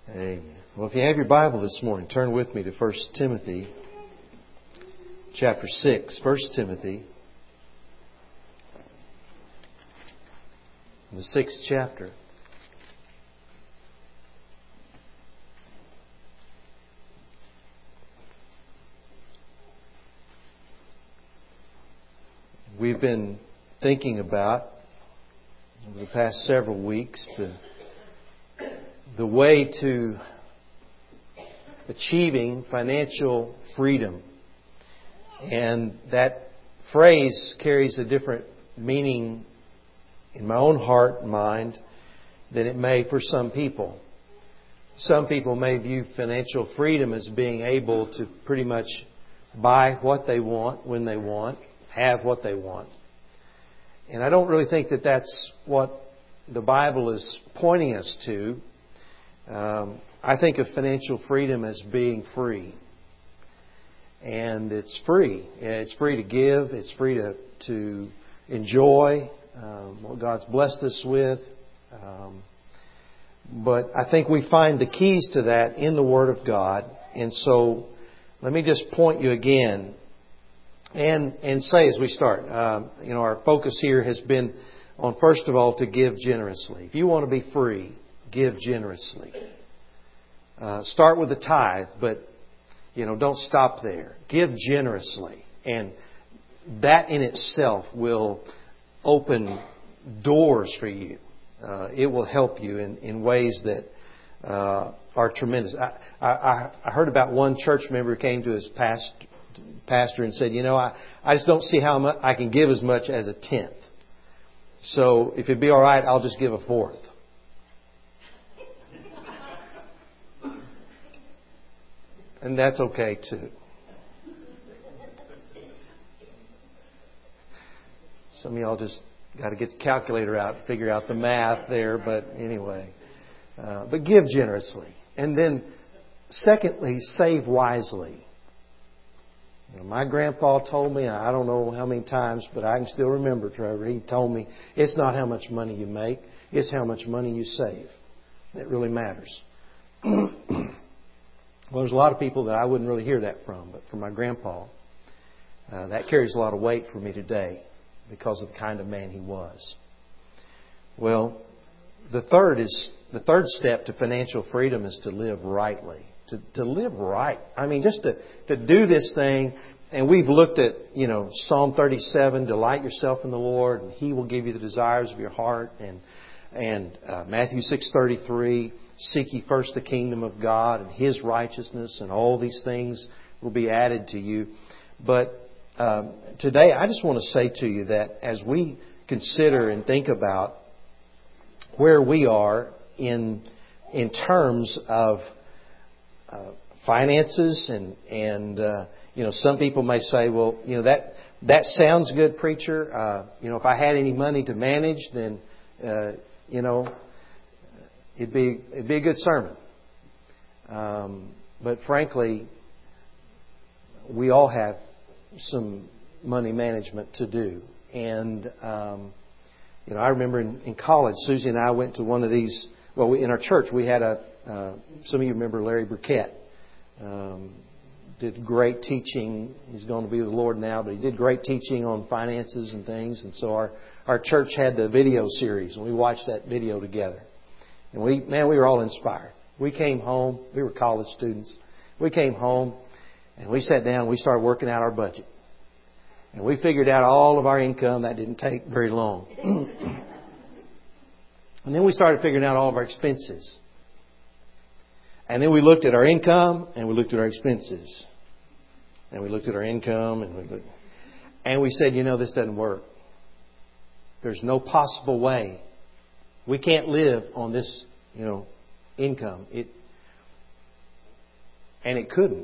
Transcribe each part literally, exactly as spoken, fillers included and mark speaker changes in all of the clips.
Speaker 1: Amen. Well, if you have your Bible this morning, turn with me to First Timothy chapter six. First Timothy, the sixth chapter. We've been thinking about, over the past several weeks, the the way to achieving financial freedom. And that phrase carries a different meaning in my own heart and mind than it may for some people. Some people may view financial freedom as being able to pretty much buy what they want when they want, have what they want. And I don't really think that that's what the Bible is pointing us to. Um, I think of financial freedom as being free. And it's free. It's free to give. It's free to, to enjoy um, what God's blessed us with. Um, but I think we find the keys to that in the Word of God. And so let me just point you again and, and say as we start, um, you know, our focus here has been on, first of all, to give generously. If you want to be free, give generously. Uh, start with the tithe, but, you know, don't stop there. Give generously. And that in itself will open doors for you. Uh, it will help you in, in ways that uh, are tremendous. I, I, I heard about one church member who came to his past, pastor and said, you know, I, I just don't see how much I can give as much as a tenth. So if it'd be all right, I'll just give a fourth. And that's okay too. Some of y'all just got to get the calculator out and figure out the math there. But anyway, uh, but give generously. And then secondly, save wisely. You know, my grandpa told me, I don't know how many times, but I can still remember, Trevor, he told me, it's not how much money you make, it's how much money you save. That really matters. Well, there's a lot of people that I wouldn't really hear that from, but from my grandpa, uh, that carries a lot of weight for me today because of the kind of man he was. Well, the third is the third step to financial freedom is to live rightly. To, to live right. I mean, just to, to do this thing. And we've looked at, you know, Psalm thirty-seven, delight yourself in the Lord, and He will give you the desires of your heart. And and uh, Matthew six thirty-three, seek ye first the kingdom of God and His righteousness, and all these things will be added to you. But um, today, I just want to say to you that as we consider and think about where we are in in terms of uh, finances, and and uh, you know, some people may say, well, you know, that that sounds good, preacher. Uh, you know, if I had any money to manage, then uh, you know. It'd be, it'd be a good sermon. Um, but frankly, we all have some money management to do. And, um, you know, I remember in, in college, Susie and I went to one of these, well, we, in our church, we had a, uh, some of you remember Larry Burkett. Um, did great teaching. He's going to be with the Lord now, but he did great teaching on finances and things. And so our, our church had the video series, and we watched that video together. And we, man, we were all inspired. We came home. We were college students. We came home and we sat down and we started working out our budget. And we figured out all of our income. That didn't take very long. And then we started figuring out all of our expenses. And then we looked at our income and we looked at our expenses. And we looked at our income and we looked, and we said, you know, this doesn't work. There's no possible way. We can't live on this, you know, income. It and it couldn't,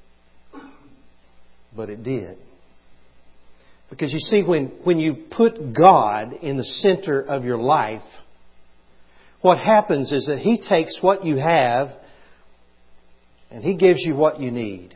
Speaker 1: but it did. Because you see, when when you put God in the center of your life, what happens is that He takes what you have and He gives you what you need.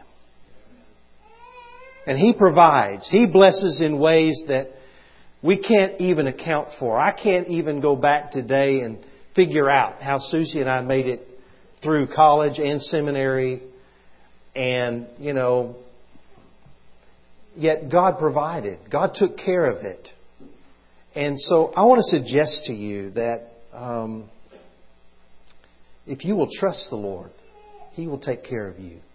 Speaker 1: And He provides. He blesses in ways that we can't even account for. I can't even go back today and figure out how Susie and I made it through college and seminary, and, you know, yet God provided. God took care of it. And so I want to suggest to you that um, if you will trust the Lord, He will take care of you.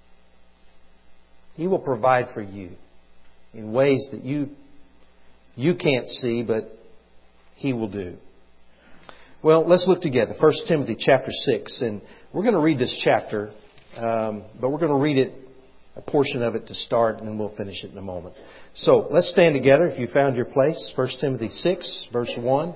Speaker 1: He will provide for you in ways that you you can't see, but He will do. Well, let's look together. First Timothy chapter six. And we're going to read this chapter, um, but we're going to read it, a portion of it to start, and then we'll finish it in a moment. So let's stand together if you found your place. First Timothy six, verse one.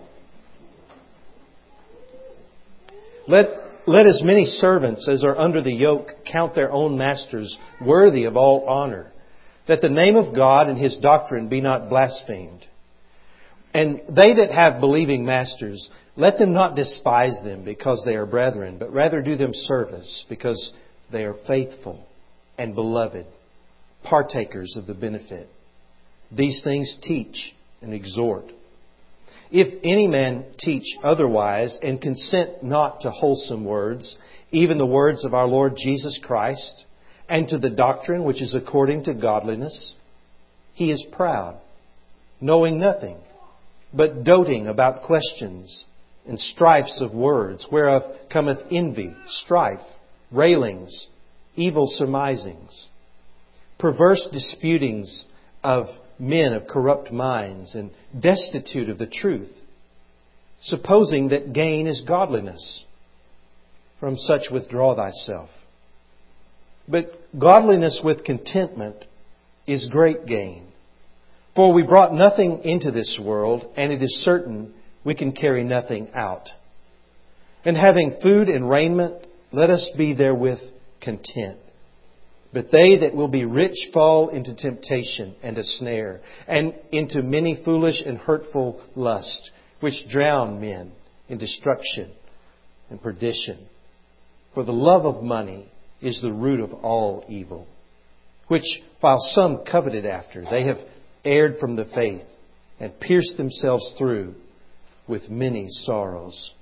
Speaker 1: Let, let as many servants as are under the yoke count their own masters worthy of all honor, that the name of God and His doctrine be not blasphemed. And they that have believing masters, let them not despise them because they are brethren, but rather do them service because they are faithful and beloved, partakers of the benefit. These things teach and exhort. If any man teach otherwise and consent not to wholesome words, even the words of our Lord Jesus Christ, and to the doctrine which is according to godliness, he is proud, knowing nothing, but doting about questions and strifes of words, whereof cometh envy, strife, railings, evil surmisings, perverse disputings of men of corrupt minds, and destitute of the truth, supposing that gain is godliness. From such withdraw thyself. But godliness with contentment is great gain. For we brought nothing into this world, and it is certain we can carry nothing out. And having food and raiment, let us be therewith content. But they that will be rich fall into temptation and a snare, and into many foolish and hurtful lusts, which drown men in destruction and perdition. For the love of money is the root of all evil, which while some coveted after, they have erred from the faith and pierced themselves through with many sorrows.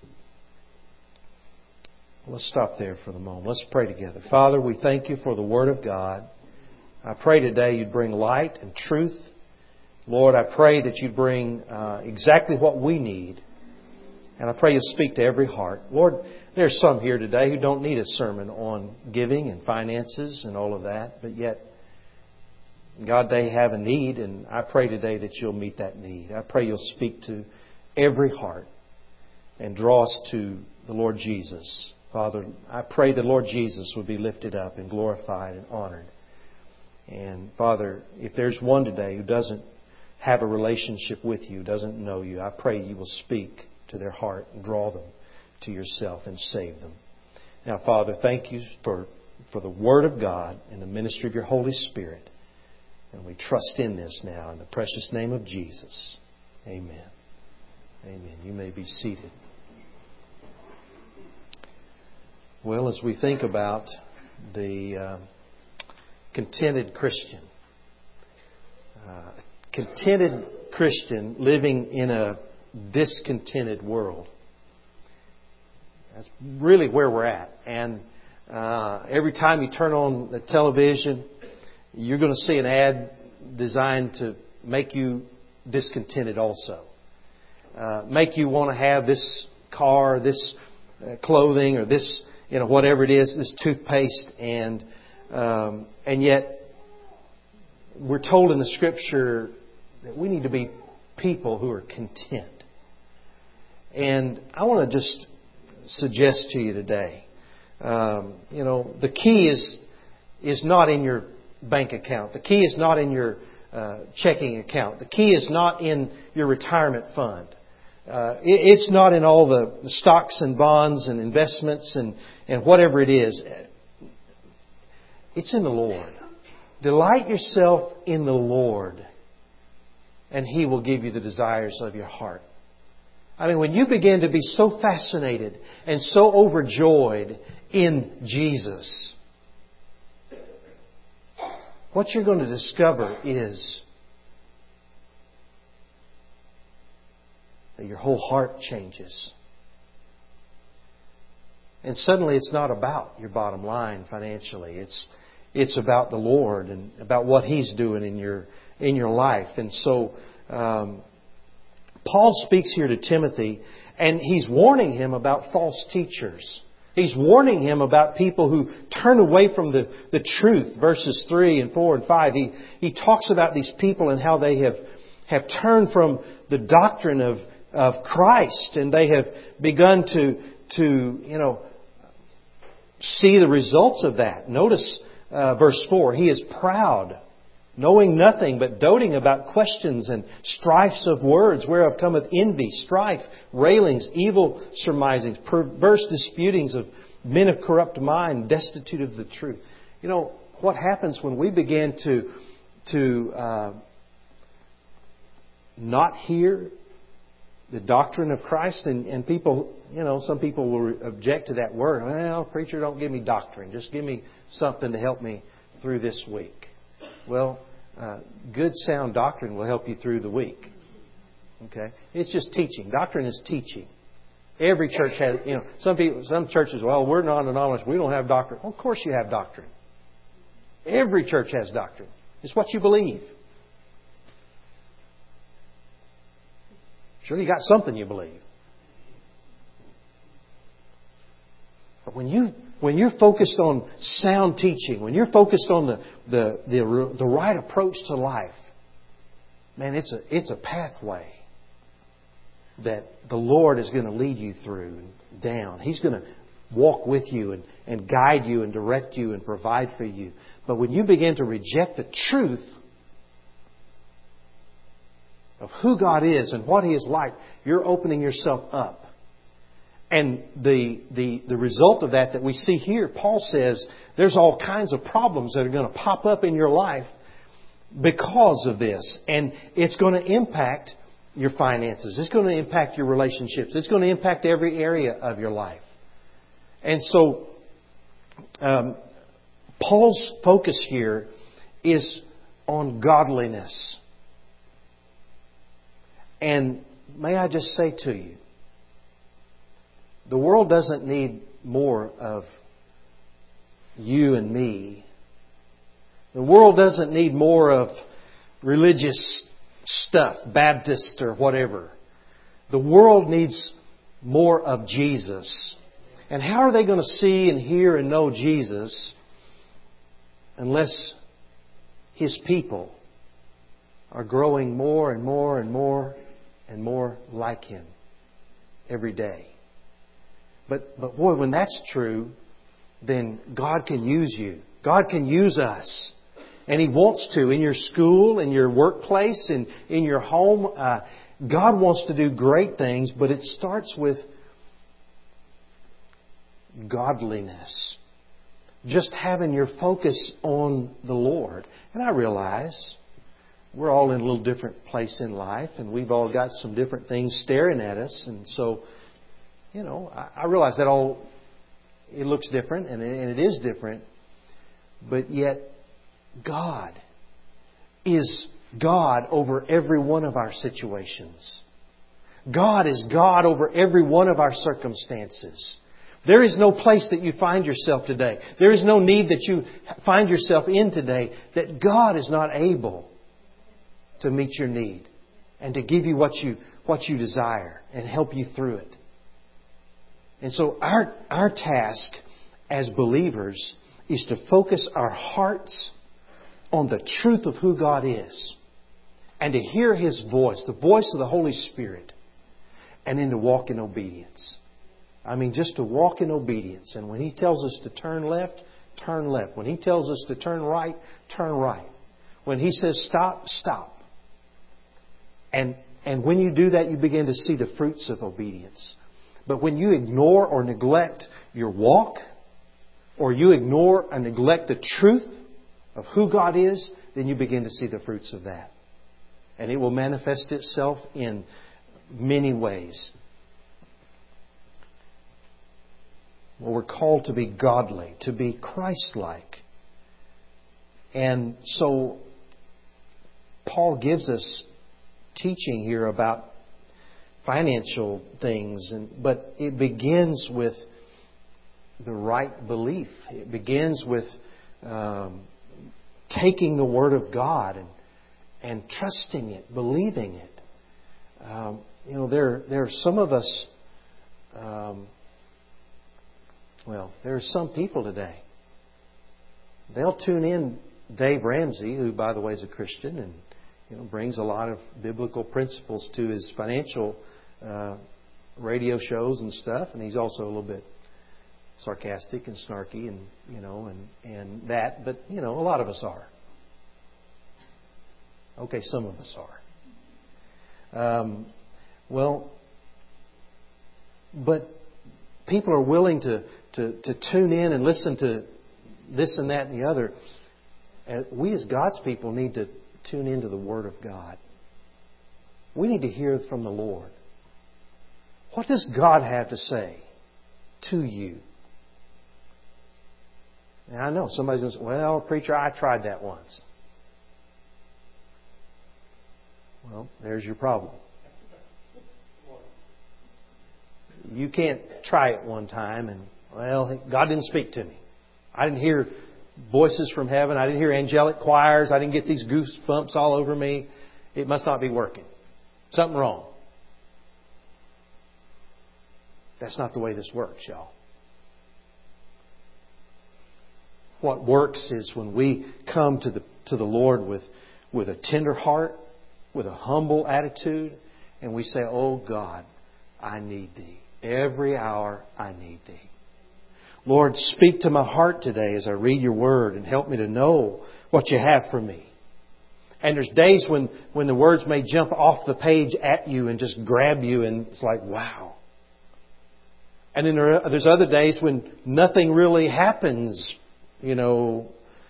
Speaker 1: Let's stop there for the moment. Let's pray together. Father, we thank You for the Word of God. I pray today You'd bring light and truth. Lord, I pray that You'd bring uh, exactly what we need. And I pray You'll speak to every heart. Lord, there's some here today who don't need a sermon on giving and finances and all of that. But yet, God, they have a need. And I pray today that You'll meet that need. I pray You'll speak to every heart and draw us to the Lord Jesus. Father, I pray the Lord Jesus would be lifted up and glorified and honored. And Father, if there's one today who doesn't have a relationship with You, doesn't know You, I pray You will speak to their heart and draw them to Yourself and save them. Now, Father, thank You for, for the Word of God and the ministry of Your Holy Spirit. And we trust in this now in the precious name of Jesus. Amen. Amen. You may be seated. Well, as we think about the uh, contented Christian, uh, contented Christian living in a discontented world, that's really where we're at. And uh, every time you turn on the television, you're going to see an ad designed to make you discontented also. Uh, make you want to have this car, this uh, clothing, or this, you know, whatever it is, this toothpaste, and um, and yet we're told in the Scripture that we need to be people who are content. And I want to just suggest to you today, um, you know, the key is is not in your bank account. The key is not in your uh, checking account. The key is not in your retirement fund. Uh, it, it's not in all the stocks and bonds and investments and, and whatever it is. It's in the Lord. Delight yourself in the Lord, and He will give you the desires of your heart. I mean, when you begin to be so fascinated and so overjoyed in Jesus, what you're going to discover is that your whole heart changes. And suddenly it's not about your bottom line financially. It's it's about the Lord and about what He's doing in your in your life. And so um, Paul speaks here to Timothy, and he's warning him about false teachers. He's warning him about people who turn away from the, the truth. Verses three and four and five. He he talks about these people and how they have, have turned from the doctrine of, of Christ, and they have begun to to you know see the results of that. Notice uh, verse four. He is proud, knowing nothing, but doting about questions and strifes of words, whereof cometh envy, strife, railings, evil surmisings, perverse disputings of men of corrupt mind, destitute of the truth. You know, what happens when we begin to, to uh, not hear the doctrine of Christ, and, and people, you know, some people will object to that word. Well, preacher, don't give me doctrine. Just give me something to help me through this week. Well, uh, good sound doctrine will help you through the week. Okay? It's just teaching. Doctrine is teaching. Every church has, you know, some people, some churches, well, we're non-anonymous. We don't have doctrine. Well, of course you have doctrine. Every church has doctrine. It's what you believe. Sure, you got something you believe. But when you when you're focused on sound teaching, when you're focused on the the the, the right approach to life, man, it's a it's a pathway that the Lord is going to lead you through and down. He's going to walk with you and, and guide you and direct you and provide for you. But when you begin to reject the truth of who God is and what He is like, you're opening yourself up. And the, the, the result of that that we see here, Paul says there's all kinds of problems that are going to pop up in your life because of this. And it's going to impact your finances. It's going to impact your relationships. It's going to impact every area of your life. And so um, Paul's focus here is on godliness. And may I just say to you, the world doesn't need more of you and me. The world doesn't need more of religious stuff, Baptist or whatever. The world needs more of Jesus. And how are they going to see and hear and know Jesus unless His people are growing more and more and more and more like Him every day? But, but boy, when that's true, then God can use you. God can use us. And He wants to in your school, in your workplace, in, in your home. Uh, God wants to do great things, but it starts with godliness. Just having your focus on the Lord. And I realize we're all in a little different place in life, and we've all got some different things staring at us. And so, you know, I, I realize that all, it looks different, and it, and it is different. But yet, God is God over every one of our situations. God is God over every one of our circumstances. There is no place that you find yourself today. There is no need that you find yourself in today that God is not able to meet your need and to give you what you what you desire and help you through it. And so our our task as believers is to focus our hearts on the truth of who God is and to hear His voice, the voice of the Holy Spirit, and then to walk in obedience. I mean, just to walk in obedience. And when He tells us to turn left, turn left. When He tells us to turn right, turn right. When He says stop, stop. And, and when you do that, you begin to see the fruits of obedience. But when you ignore or neglect your walk, or you ignore and neglect the truth of who God is, then you begin to see the fruits of that. And it will manifest itself in many ways. Well, we're called to be godly, to be Christ-like. And so Paul gives us teaching here about financial things, and but it begins with the right belief. It begins with um, taking the Word of God and and trusting it, believing it. Um, you know, there there are some of us. Um, well, there are some people today. They'll tune in Dave Ramsey, who, by the way, is a Christian and you know brings a lot of biblical principles to his financial uh, radio shows and stuff, and he's also a little bit sarcastic and snarky and you know and and that, but you know a lot of us are. Okay, some of us are. Um, well, but people are willing to, to to tune in and listen to this and that and the other. And we as God's people need to tune into the Word of God. We need to hear from the Lord. What does God have to say to you? Now, I know somebody's going to say, well, preacher, I tried that once. Well, there's your problem. You can't try it one time and, well, God didn't speak to me. I didn't hear voices from heaven. I didn't hear angelic choirs. I didn't get these goosebumps all over me. It must not be working. Something wrong. That's not the way this works, y'all. What works is when we come to the to the Lord with, with a tender heart, with a humble attitude, and we say, oh God, I need Thee. Every hour I need Thee. Lord, speak to my heart today as I read Your Word and help me to know what You have for me. And there's days when, when the words may jump off the page at you and just grab you and it's like, wow. And then there are, there's other days when nothing really happens, you know.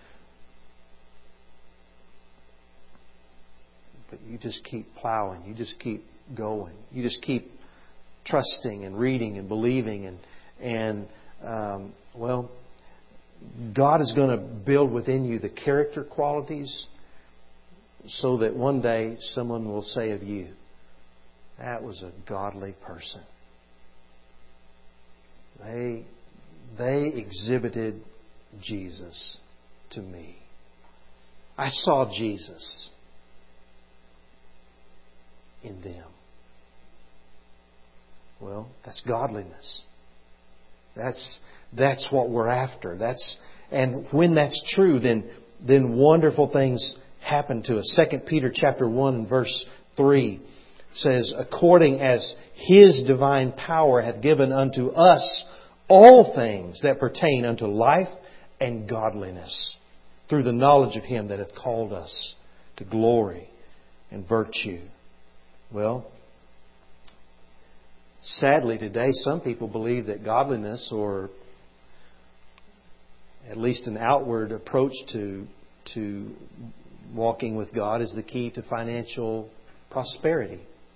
Speaker 1: But you just keep plowing. You just keep going. You just keep trusting and reading and believing. And, and um, well, God is going to build within you the character qualities so that one day someone will say of you, that was a godly person. They, they exhibited Jesus to me. I saw Jesus in them. Well, that's godliness. That's that's what we're after. That's and when that's true, then then wonderful things happen to us. Second Peter chapter one and verse three says, according as His divine power hath given unto us all things that pertain unto life and godliness, through the knowledge of Him that hath called us to glory and virtue. Well, sadly today some people believe that godliness, or at least an outward approach to to walking with God, is the key to financial prosperity.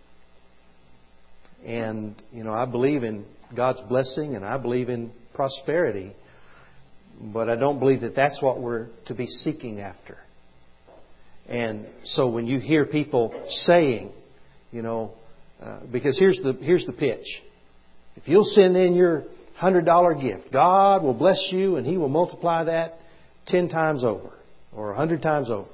Speaker 1: And, you know, I believe in God's blessing and I believe in prosperity, but I don't believe that that's what we're to be seeking after. And so when you hear people saying, you know, uh, because here's the here's the pitch. If you'll send in your one hundred dollars gift, God will bless you and He will multiply that ten times over or one hundred times over.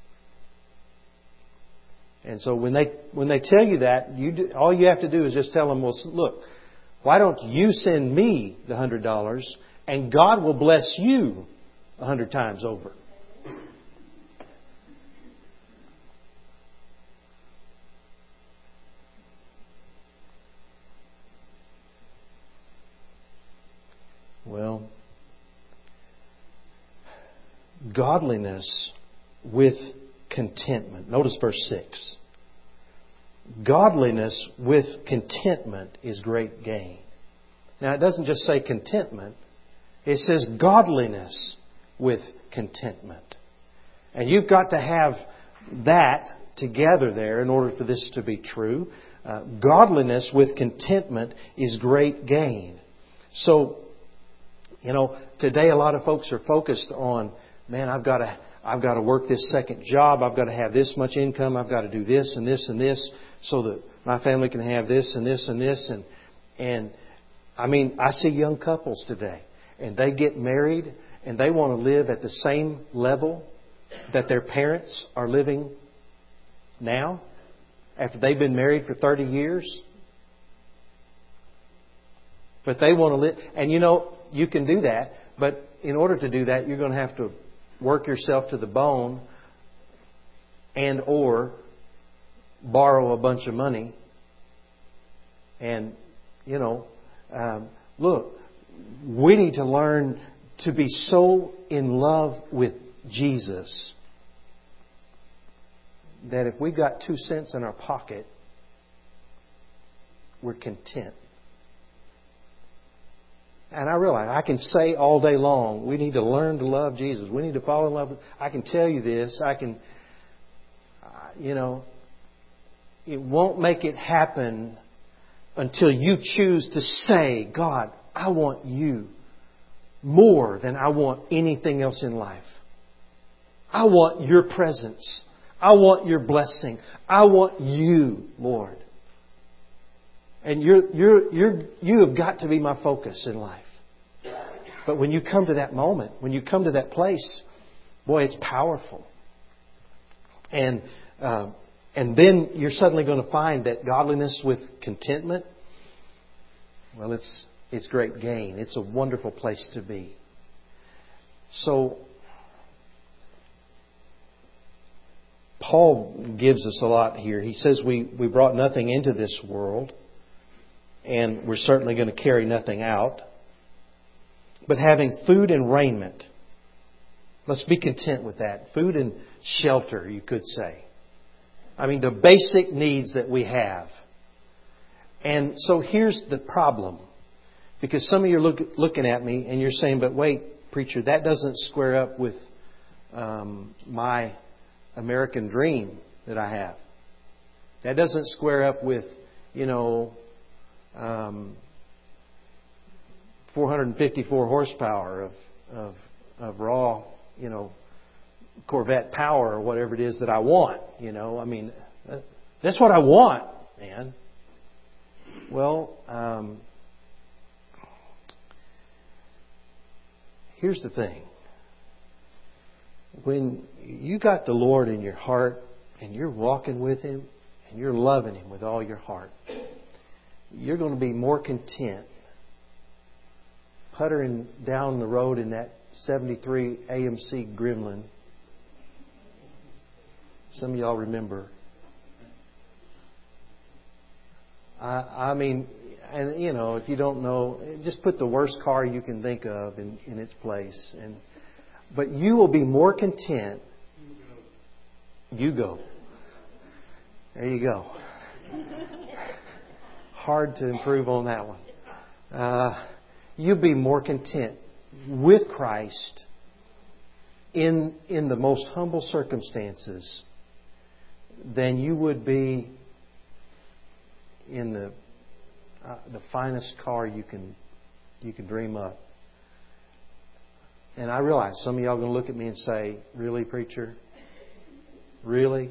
Speaker 1: And so when they when they tell you that, you do, all you have to do is just tell them, well, look, why don't you send me the one hundred dollars and God will bless you one hundred times over. Well, godliness with contentment. Notice verse six. Godliness with contentment is great gain. Now, it doesn't just say contentment. It says godliness with contentment. And you've got to have that together there in order for this to be true. Uh, godliness with contentment is great gain. So, you know, today a lot of folks are focused on, man, I've got to I've got to work this second job. I've got to have this much income. I've got to do this and this and this so that my family can have this and this and this. And, and I mean, I see young couples today. and they get married and they want to live at the same level that their parents are living now, after they've been married for thirty years. But they want to live. And you know, you can do that. But in order to do that, you're going to have to work yourself to the bone and or borrow a bunch of money. And, you know, um, look, we need to learn to be so in love with Jesus that if we've got two cents in our pocket, we're content. And I realize I can say all day long, we need to learn to love Jesus. We need to fall in love with... I can tell you this. I can, you know, it won't make it happen until you choose to say, God, I want you more than I want anything else in life. I want your presence. I want your blessing. I want you, Lord. And you're, you're, you're, you have got to be my focus in life. But when you come to that moment, when you come to that place, boy, it's powerful. And uh, and then you're suddenly going to find that godliness with contentment, well, it's it's great gain. It's a wonderful place to be. So Paul gives us a lot here. He says we, we brought nothing into this world, and we're certainly going to carry nothing out. But having food and raiment, let's be content with that. Food and shelter, you could say. I mean, the basic needs that we have. And so here's the problem. Because some of you are look, looking at me and you're saying, but wait, preacher, that doesn't square up with um, my American dream that I have. That doesn't square up with, you know, um, four hundred fifty-four horsepower of, of, of raw, you know, Corvette power or whatever it is that I want. You know, I mean, that's what I want, man. Well, um, here's the thing. When you got the Lord in your heart and you're walking with Him and you're loving Him with all your heart, you're going to be more content puttering down the road in that seventy-three A M C Gremlin. Some of y'all remember. I, I mean, and you know, if you don't know, just put the worst car you can think of in, in its place. And but you will be more content. You go. There you go. Hard to improve on that one. Uh, you'll be more content with Christ in in the most humble circumstances than you would be in the uh, the finest car you can you can dream up. And I realize some of y'all are going to look at me and say, "Really, preacher? Really?"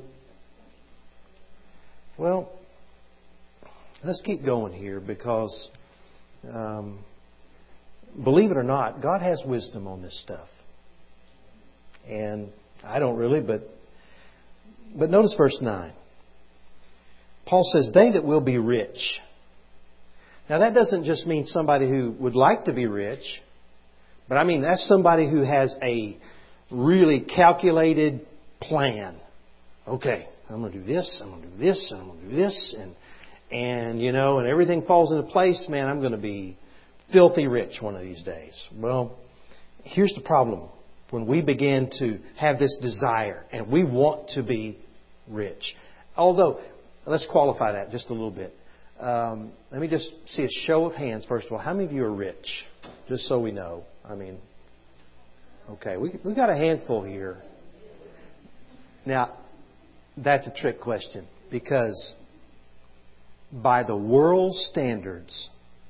Speaker 1: Well, let's keep going here because, um, believe it or not, God has wisdom on this stuff. And I don't really, but but notice verse nine. Paul says, "They that will be rich." Now that doesn't just mean somebody who would like to be rich, but I mean that's somebody who has a really calculated plan. Okay, I'm going to do this, I'm going to do this, and I'm going to do this, and and you know, and everything falls into place. Man, I'm going to be filthy rich one of these days. Well, here's the problem. When we begin to have this desire and we want to be rich. Although, let's qualify that just a little bit. Um, let me just see a show of hands, first of all. How many of you are rich? Just so we know. I mean, okay, we, we've got a handful here. Now, that's a trick question because by the world's standards,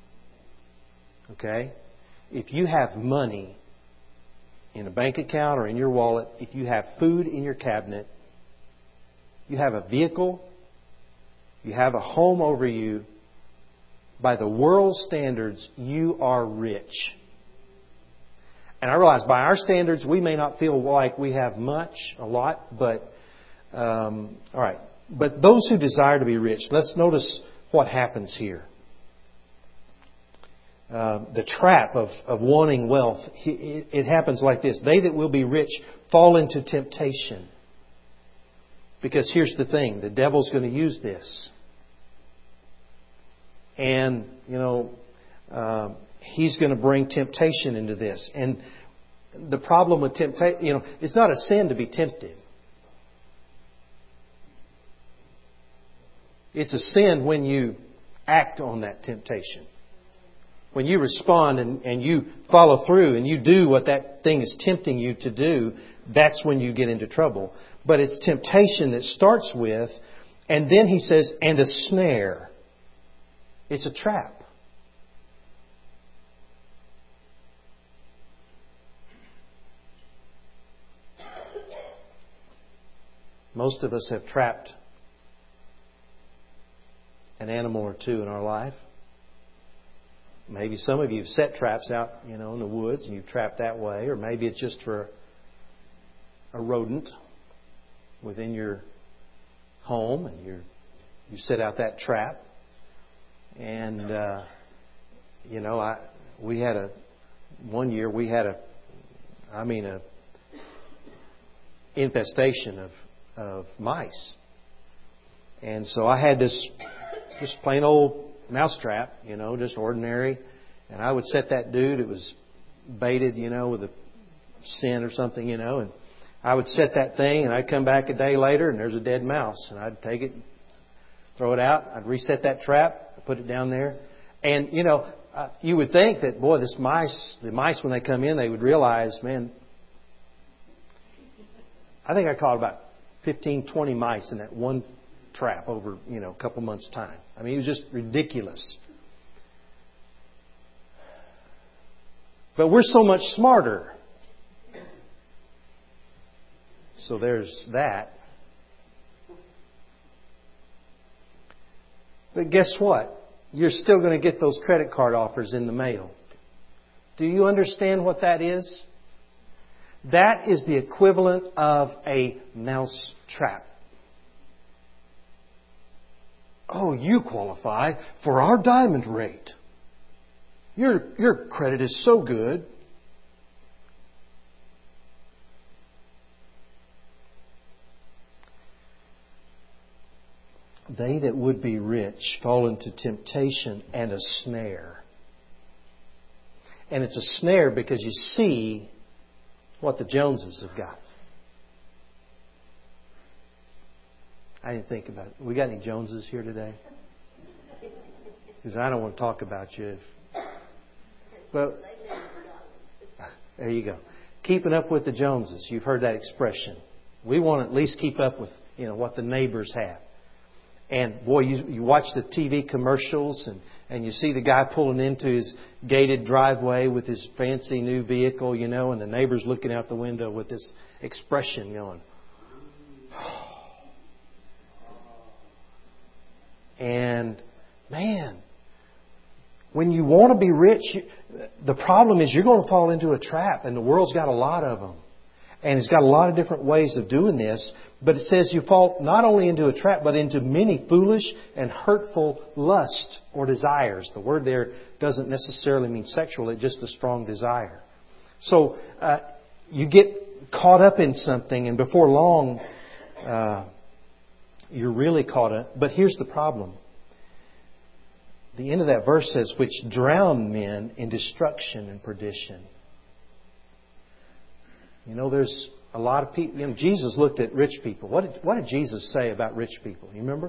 Speaker 1: okay, if you have money in a bank account or in your wallet, if you have food in your cabinet, you have a vehicle, you have a home over you, by the world's standards, you are rich. And I realize by our standards, we may not feel like we have much, a lot, but, um, all right. But those who desire to be rich, let's notice what happens here. Uh, the trap of, of wanting wealth, it, it happens like this. They that will be rich fall into temptation. Because here's the thing, the devil's going to use this. And, you know, uh, he's going to bring temptation into this. And the problem with temptation, you know, it's not a sin to be tempted. It's a sin when you act on that temptation. When you respond and, and you follow through and you do what that thing is tempting you to do, that's when you get into trouble. But it's temptation that starts with, and then he says, and a snare. It's a trap. Most of us have trapped an animal or two in our life. Maybe some of you have set traps out, you know, in the woods and you've trapped that way. Or maybe it's just for a rodent within your home and you you set out that trap. And, uh, you know, I we had a, one year we had a, I mean, a infestation of, of mice. And so I had this just plain old mousetrap, you know, just ordinary. And I would set that dude. It was baited, you know, with a sin or something, you know. And I would set that thing and I'd come back a day later and there's a dead mouse. And I'd take it, throw it out. I'd reset that trap, put it down there. And, you know, uh, you would think that, boy, this mice, the mice when they come in, they would realize, man, I think I caught about fifteen, twenty mice in that one trap over, you know, a couple months' time. I mean, it was just ridiculous. But we're so much smarter. So there's that. But guess what? You're still going to get those credit card offers in the mail. Do you understand what that is? That is the equivalent of a mouse trap. Oh, you qualify for our diamond rate. Your, your credit is so good. They that would be rich fall into temptation and a snare. And it's a snare because you see what the Joneses have got. I didn't think about it. We got any Joneses here today? Because I don't want to talk about you. Well, there you go. Keeping up with the Joneses. You've heard that expression. We want to at least keep up with, you know, what the neighbors have. And boy, you, you watch the T V commercials and, and you see the guy pulling into his gated driveway with his fancy new vehicle, you know, and the neighbor's looking out the window with this expression going. And man, when you want to be rich, the problem is you're going to fall into a trap, and the world's got a lot of them. And it's got a lot of different ways of doing this. But it says you fall not only into a trap, but into many foolish and hurtful lusts or desires. The word there doesn't necessarily mean sexual. It's just a strong desire. So uh, you get caught up in something, and before long, uh, you're really caught up. But here's the problem. The end of that verse says, which drown men in destruction and perdition. You know, there's a lot of people. You know, Jesus looked at rich people. What did, what did Jesus say about rich people? You remember?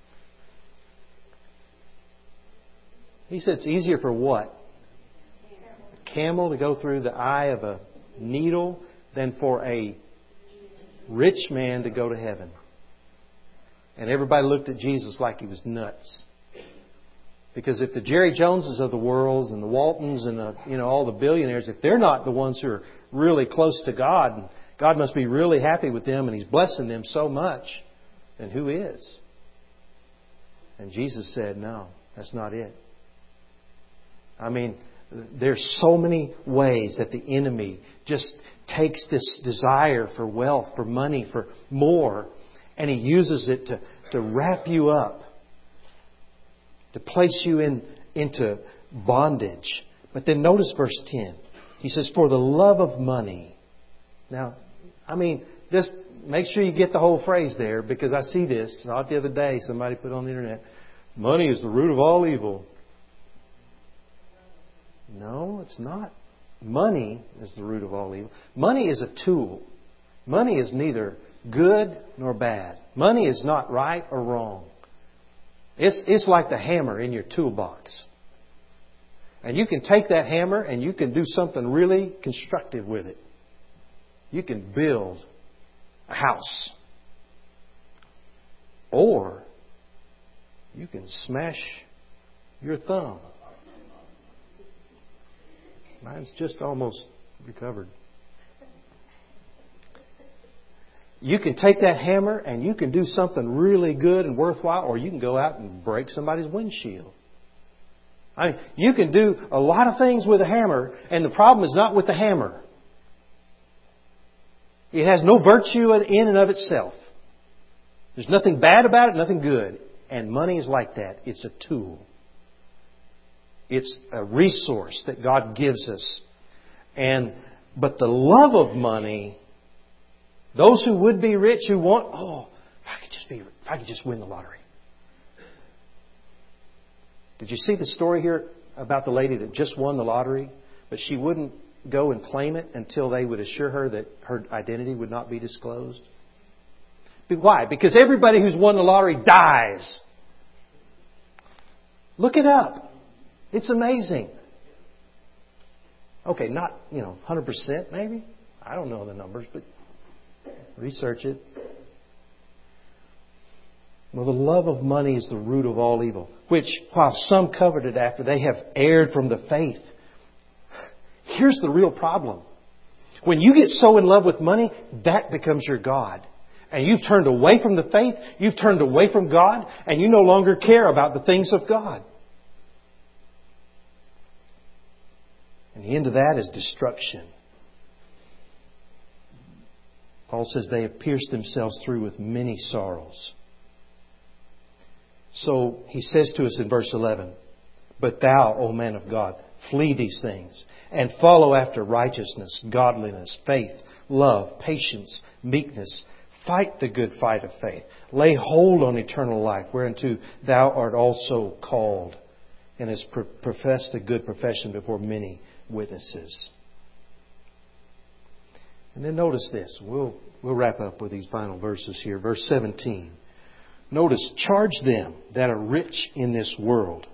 Speaker 1: He said it's easier for what? A camel to go through the eye of a needle than for a rich man to go to heaven. And everybody looked at Jesus like he was nuts. Because if the Jerry Joneses of the world and the Waltons and the, you know, all the billionaires, if they're not the ones who are really close to God, and God must be really happy with them and He's blessing them so much, then who is? And Jesus said, no, that's not it. I mean, There's so many ways that the enemy just takes this desire for wealth, for money, for more, and he uses it to, to wrap you up, to place you in into bondage. But then notice verse ten. He says, for the love of money. Now, I mean, just make sure you get the whole phrase there, because I see this. Not the other day, somebody put on the internet, money is the root of all evil. No, it's not. Money is the root of all evil. Money is a tool. Money is neither good nor bad. Money is not right or wrong. It's, it's like the hammer in your toolbox. And you can take that hammer and you can do something really constructive with it. You can build a house. Or you can smash your thumb. Mine's just almost recovered. You can take that hammer and you can do something really good and worthwhile, or you can go out and break somebody's windshield. I mean, you can do a lot of things with a hammer, and the problem is not with the hammer. It has no virtue in and of itself. There's nothing bad about it, nothing good. And money is like that. It's a tool. It's a resource that God gives us. And but the love of money, those who would be rich, who want, oh, if I could just be, if I could just win the lottery. Did you see the story here about the lady that just won the lottery, but she wouldn't go and claim it until they would assure her that her identity would not be disclosed? But why? Because everybody who's won the lottery dies. Look it up. It's amazing. Okay, not, you know, one hundred percent maybe. I don't know the numbers, but research it. Well, the love of money is the root of all evil, which, while some coveted after, they have erred from the faith. Here's the real problem. When you get so in love with money, that becomes your God. And you've turned away from the faith, you've turned away from God, and you no longer care about the things of God. And the end of that is destruction. Paul says they have pierced themselves through with many sorrows. So he says to us in verse eleven, but thou, O man of God, flee these things and follow after righteousness, godliness, faith, love, patience, meekness. Fight the good fight of faith. Lay hold on eternal life, whereunto thou art also called, and hast professed a good profession before many witnesses. And then notice this. We'll, we'll wrap up with these final verses here. Verse seventeen. Notice, charge them that are rich in this world.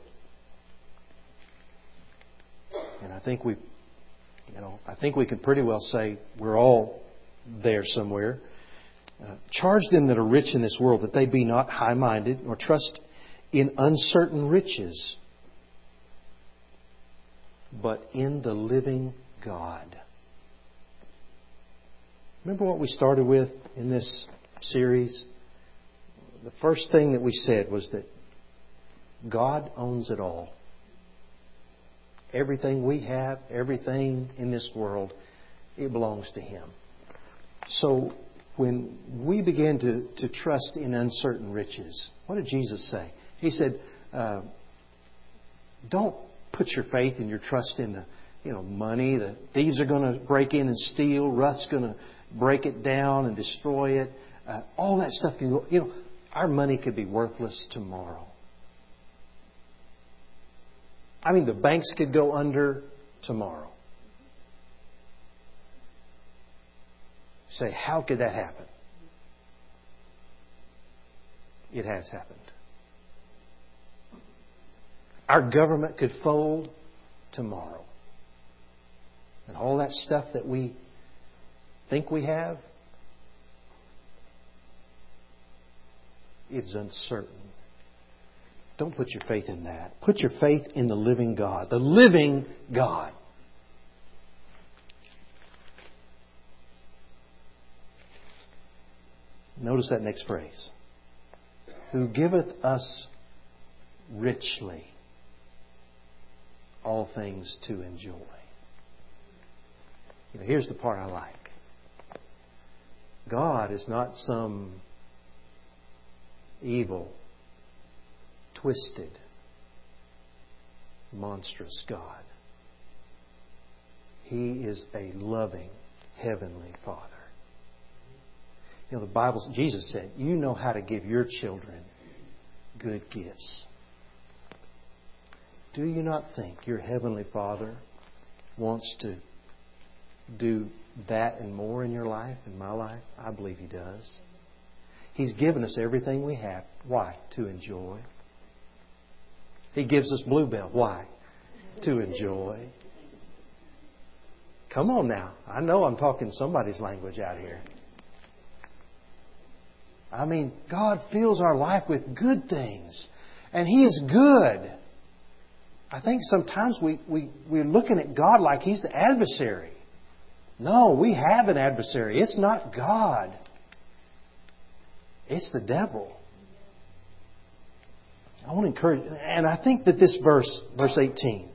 Speaker 1: And I think we, you know, I think we can pretty well say we're all there somewhere. Uh, charge them that are rich in this world that they be not high-minded, nor trust in uncertain riches, but in the living God. Remember what we started with in this series? The first thing that we said was that God owns it all. Everything we have, everything in this world, it belongs to Him. So when we begin to, to trust in uncertain riches, what did Jesus say? He said, uh, don't put your faith and your trust in the, you know, money. The thieves are going to break in and steal. Rust's going to break it down and destroy it. Uh, all that stuff can go, you know, our money could be worthless tomorrow. I mean, the banks could go under tomorrow. Say, how could that happen? It has happened. Our government could fold tomorrow. And all that stuff that we think we have is uncertain. Don't put your faith in that. Put your faith in the living God. The living God. Notice that next phrase. Who giveth us richly. all things to enjoy. You know, here's the part I like. God is not some evil, twisted, monstrous God. He is a loving, heavenly Father. You know, the Bible, Jesus said, you know how to give your children good gifts. Do you not think your Heavenly Father wants to do that and more in your life, in my life? I believe He does. He's given us everything we have. Why? To enjoy. He gives us Bluebell. Why? To enjoy. Come on now. I know I'm talking somebody's language out here. I mean, God fills our life with good things. And He is good. I think sometimes we, we, we're looking at God like He's the adversary. No, we have an adversary. It's not God. It's the devil. I want to encourage, and I think that this verse, verse eighteen,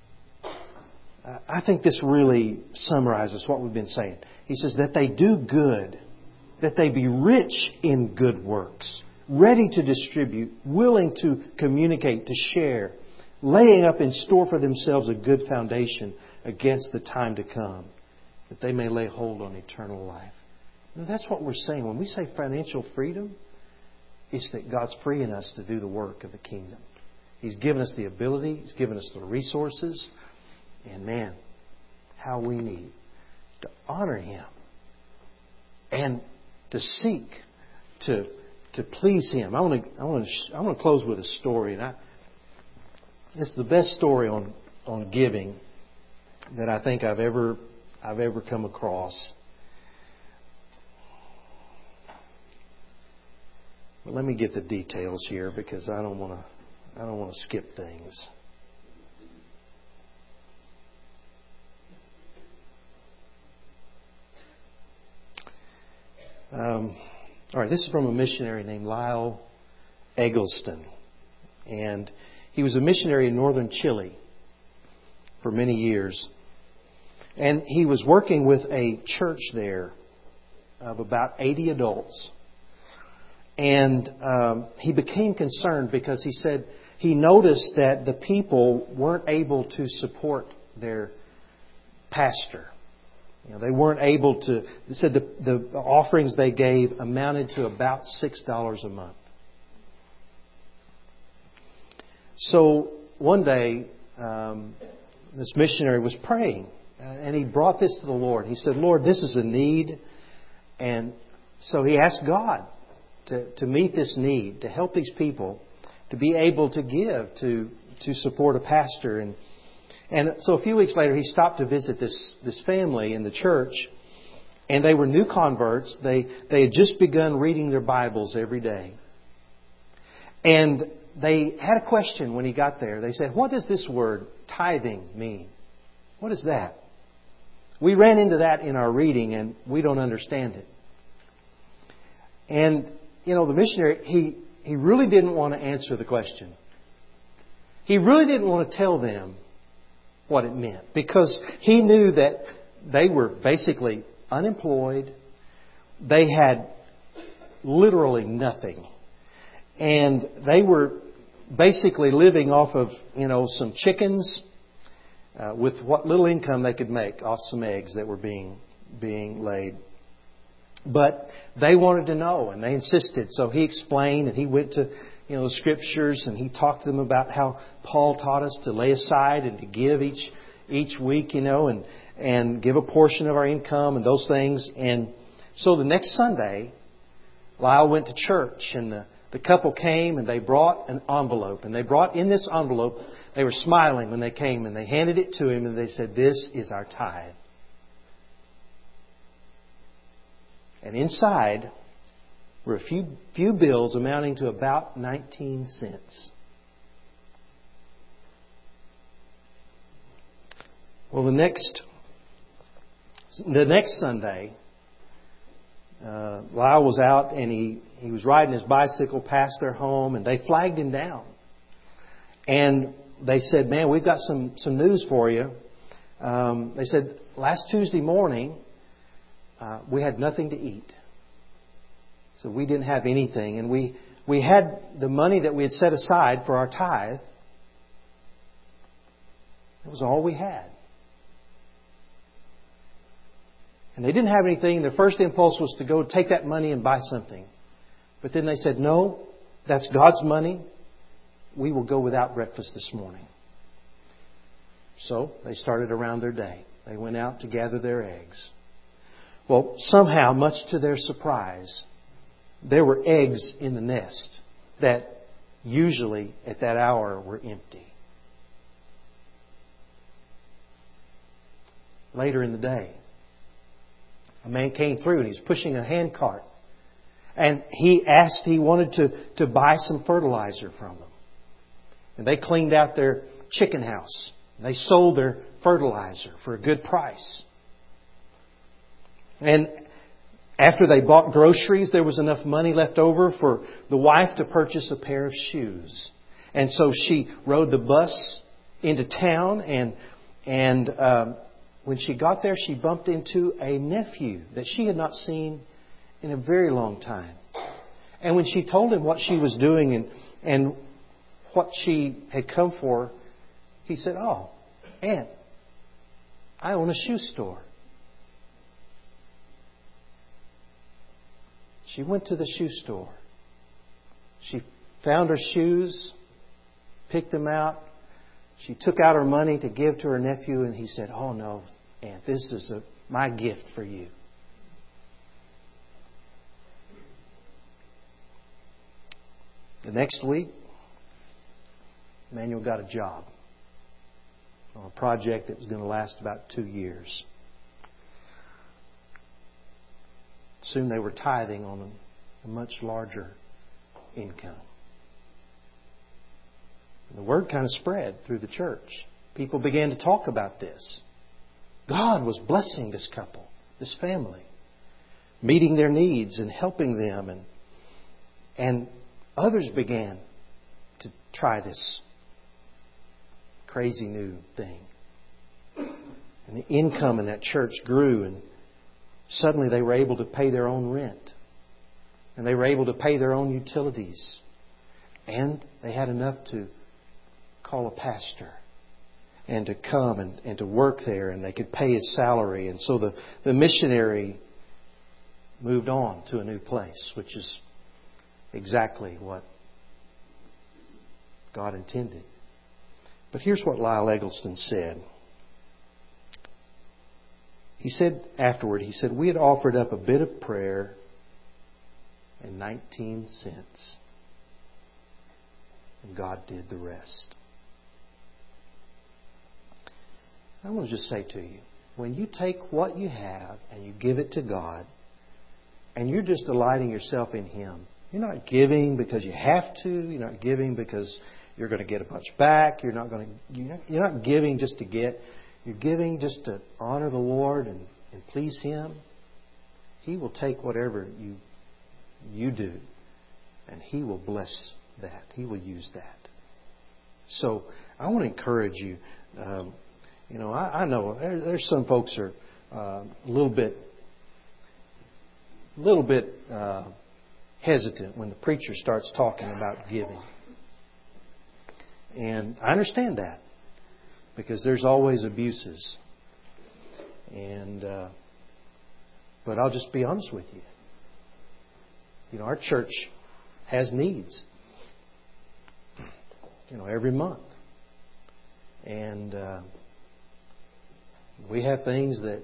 Speaker 1: I think this really summarizes what we've been saying. He says that they do good, that they be rich in good works, ready to distribute, willing to communicate, to share, laying up in store for themselves a good foundation against the time to come, that they may lay hold on eternal life. Now, that's what we're saying. When we say financial freedom, it's that God's freeing us to do the work of the kingdom. He's given us the ability. He's given us the resources. And man, how we need to honor Him and to seek to to please Him. I want to I want to I want to close with a story, and I it's the best story on on giving that I think I've ever I've ever come across. But let me get the details here because I don't want to I don't want to skip things. Um, all right, this is from a missionary named Lyle Eggleston. And he was a missionary in northern Chile for many years. And he was working with a church there of about eighty adults. And um, he became concerned because he said he noticed that the people weren't able to support their pastor. You know, they weren't able to. They said the, the offerings they gave amounted to about six dollars a month. So one day, um, this missionary was praying, and he brought this to the Lord. He said, "Lord, this is a need," and so he asked God to to meet this need, to help these people to be able to give to to support a pastor. And And so a few weeks later, he stopped to visit this, this family in the church. And they were new converts. They, they had just begun reading their Bibles every day. And they had a question when he got there. They said, "What does this word tithing mean? What is that? We ran into that in our reading and we don't understand it." And, you know, the missionary, he, he really didn't want to answer the question. He really didn't want to tell them what it meant, because he knew that they were basically unemployed. They had literally nothing. And they were basically living off of, you know, some chickens uh, with what little income they could make off some eggs that were being being laid. But they wanted to know, and they insisted. So he explained, and he went to, you know, the Scriptures, and he talked to them about how Paul taught us to lay aside and to give each each week, you know, and and give a portion of our income and those things. And so the next Sunday, Lyle went to church, and the, the couple came, and they brought an envelope. And they brought in this envelope, they were smiling when they came, and they handed it to him, and they said, "This is our tithe." And inside were a few few bills amounting to about nineteen cents. Well, the next the next Sunday, uh, Lyle was out and he, he was riding his bicycle past their home, and they flagged him down. And they said, man, we've got some, some news for you. Um, they said, last Tuesday morning, uh, we had nothing to eat. So we didn't have anything. And we, we had the money that we had set aside for our tithe. It was all we had. And they didn't have anything. Their first impulse was to go take that money and buy something. But then they said, no, that's God's money. We will go without breakfast this morning. So they started around their day. They went out to gather their eggs. Well, somehow, much to their surprise, there were eggs in the nest that usually at that hour were empty. Later in the day, a man came through and he's pushing a hand cart. And he asked, he wanted to, to buy some fertilizer from them. And they cleaned out their chicken house. They sold their fertilizer for a good price. And after they bought groceries, there was enough money left over for the wife to purchase a pair of shoes. And so she rode the bus into town, and and um, when she got there, she bumped into a nephew that she had not seen in a very long time. And when she told him what she was doing and and what she had come for, he said, "Oh, Aunt, I own a shoe store." She went to the shoe store. She found her shoes, picked them out. She took out her money to give to her nephew, and he said, "Oh no, Aunt, this is a, my gift for you." The next week, Manuel got a job on a project that was going to last about two years. Soon they were tithing on a, a much larger income. And the word kind of spread through the church. People began to talk about this. God was blessing this couple, this family, meeting their needs and helping them. And, and others began to try this crazy new thing. And the income in that church grew, and suddenly they were able to pay their own rent. And they were able to pay their own utilities. And they had enough to call a pastor and to come and, and to work there, and they could pay his salary. And so the, the missionary moved on to a new place, which is exactly what God intended. But here's what Lyle Eggleston said. He said afterward, he said, "We had offered up a bit of prayer and nineteen cents. And God did the rest." I want to just say to you, when you take what you have and you give it to God, and you're just delighting yourself in Him, you're not giving because you have to. You're not giving because you're going to get a bunch back. You're not going to. You're not giving just to get. You're giving just to honor the Lord and, and please Him. He will take whatever you you do, and He will bless that. He will use that. So I want to encourage you. Um, you know, I, I know there, there's some folks are uh, a little bit, a little bit uh, hesitant when the preacher starts talking about giving, and I understand that because there's always abuses. And uh, but I'll just be honest with you. You know, our church has needs. You know, every month. And uh, we have things that,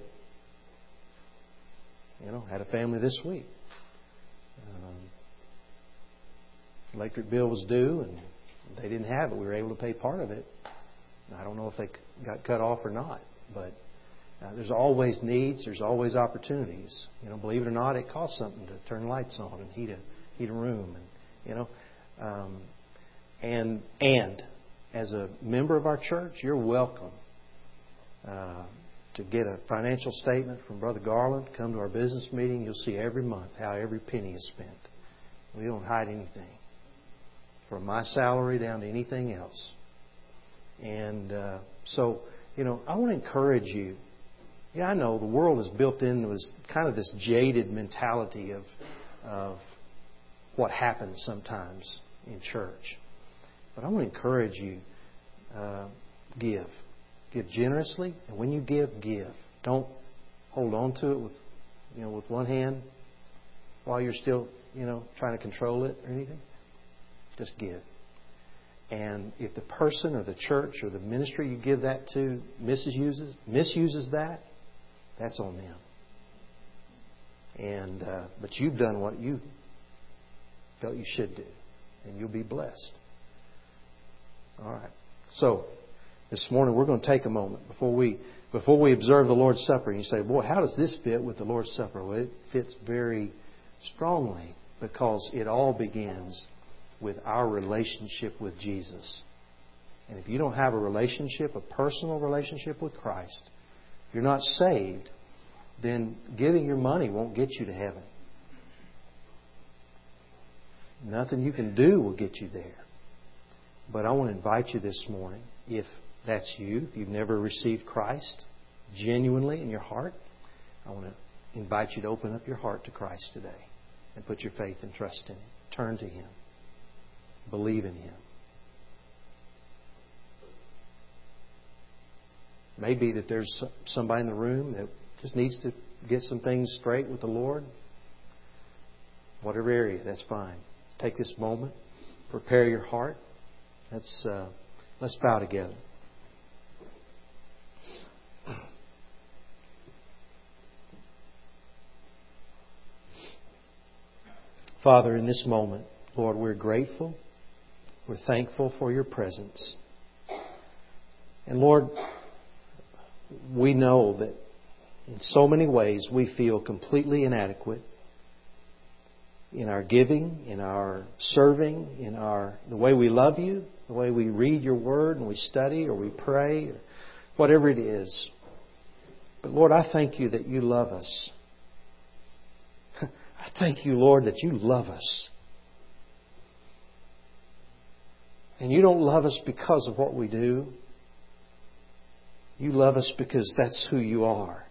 Speaker 1: you know, had a family this week. Um, electric bill was due and they didn't have it. We were able to pay part of it. I don't know if they got cut off or not, but uh, there's always needs. There's always opportunities. You know, believe it or not, it costs something to turn lights on and heat a heat a room, and you know, um, and and as a member of our church, you're welcome uh, to get a financial statement from Brother Garland. Come to our business meeting. You'll see every month how every penny is spent. We don't hide anything, from my salary down to anything else. And uh, so, you know, I want to encourage you. Yeah, I know the world is built into this kind of this jaded mentality of of what happens sometimes in church. But I want to encourage you, uh, give. Give generously, and when you give, give. Don't hold on to it with, you know, with one hand while you're still, you know, trying to control it or anything. Just give. And if the person or the church or the ministry you give that to misuses misuses that, that's on them. And uh, but you've done what you felt you should do, and you'll be blessed. All right. So this morning we're going to take a moment before we before we observe the Lord's Supper. And you say, "Boy, how does this fit with the Lord's Supper?" Well, it fits very strongly because it all begins with our relationship with Jesus. And if you don't have a relationship, a personal relationship with Christ, if you're not saved, then giving your money won't get you to heaven. Nothing you can do will get you there. But I want to invite you this morning, if that's you, if you've never received Christ genuinely in your heart, I want to invite you to open up your heart to Christ today and put your faith and trust in Him. Turn to Him. Believe in Him. Maybe that there's somebody in the room that just needs to get some things straight with the Lord. Whatever area, that's fine. Take this moment. Prepare your heart. Let's, uh, let's bow together. Father, in this moment, Lord, we're grateful. We're thankful for your presence. And Lord, we know that in so many ways we feel completely inadequate in our giving, in our serving, in our the way we love you, the way we read your word and we study or we pray, or whatever it is. But Lord, I thank you that you love us. I thank you, Lord, that you love us. And you don't love us because of what we do. You love us because that's who you are.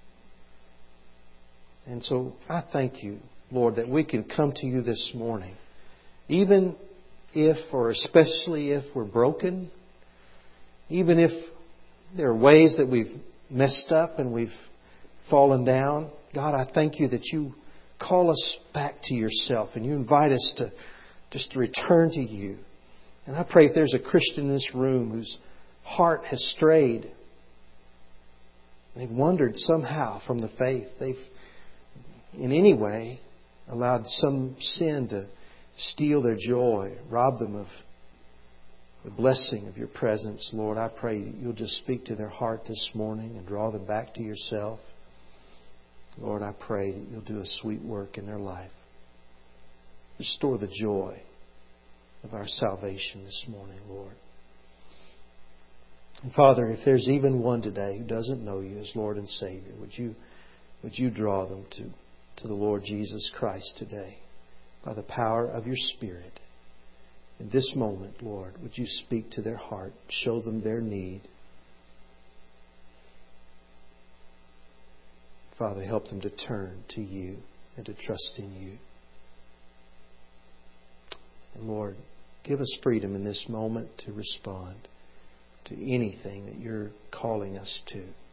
Speaker 1: And so I thank you, Lord, that we can come to you this morning, even if, or especially if we're broken, even if there are ways that we've messed up and we've fallen down. God, I thank you that you call us back to yourself and you invite us to just to return to you. And I pray if there's a Christian in this room whose heart has strayed, they've wandered somehow from the faith, they've in any way allowed some sin to steal their joy, rob them of the blessing of your presence, Lord, I pray you'll just speak to their heart this morning and draw them back to yourself. Lord, I pray that you'll do a sweet work in their life. Restore the joy of our salvation this morning, Lord. And Father, if there's even one today who doesn't know you as Lord and Savior, would you would you draw them to, to the Lord Jesus Christ today by the power of your Spirit? In this moment, Lord, would you speak to their heart, show them their need. Father, help them to turn to you and to trust in you. And Lord, give us freedom in this moment to respond to anything that you're calling us to.